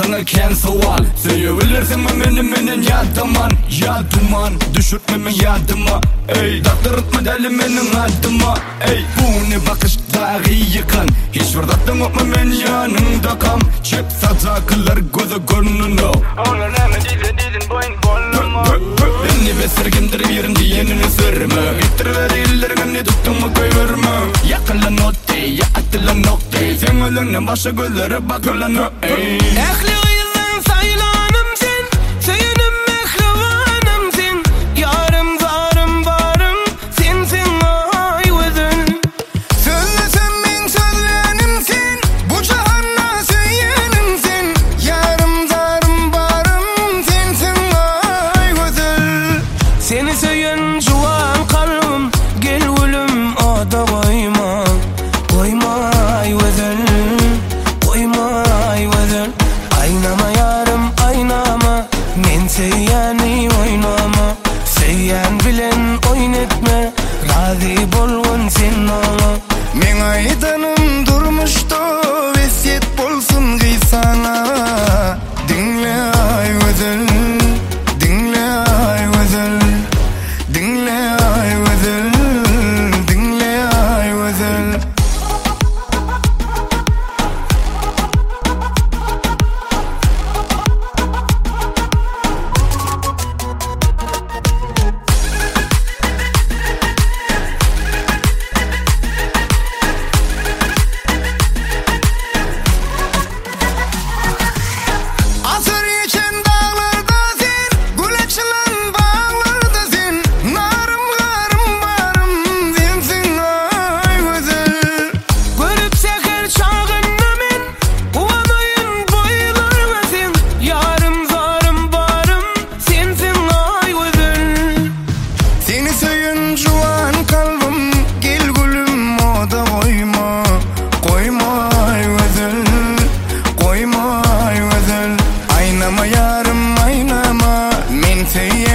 sana ken sual. Seyebilirsin mi benim yadıman? Ya duman düşürtme mi yadıma? Ey daktırtma deli benim adıma. Ey bu ne bakış dağı yıkan. Hiç vurdattın yok mu ben yanında kam? Çek sataklar gözü görününe. Ona ne dedin boyun bollama. Beni besirgindir yerin diyenini sırma. Getir ellerimi tuttun mu kıyırma. Yakılan o dey, ya atılan o dey. Sen ölüne başa gözlere bakılan o ey. Ehli gıyızın saylanımsın, söyünüm mehrivanımsın. Yarım zarım varım, sensin ay gözüm. Söylesem ben sözlenimsin, bu cahanna söylenimsin. Yarım zarım varım, sensin ay gözüm. Seni söyün juan kalbim, gel gülüm o da koyma. Koyma ay gözüm, koyma ay gözüm. Aynama yarım aynama, men seyyani oynama. Seyyan bilen oynetme, razı bolgun sen ama. Men aydanım durmuştu, vesiyet bolsun gıysana. Dinle ay gözüm, dinle ay gözüm. Dinle ay gözüm, dinle ay gözüm. Asır geçen dağlarda sen, gül açılan bağlarda sen. Narım garım varım, sensin ay gözüm. Görüp seher çağınna men, uvanayın boylarına sen. Yarım zarım varım, sensin ay gözüm. Seni söyün juan kalbim, gel gülüm o da koyma. Koyma ay gözüm, koyma ay gözüm. Aynama yarım aynama, men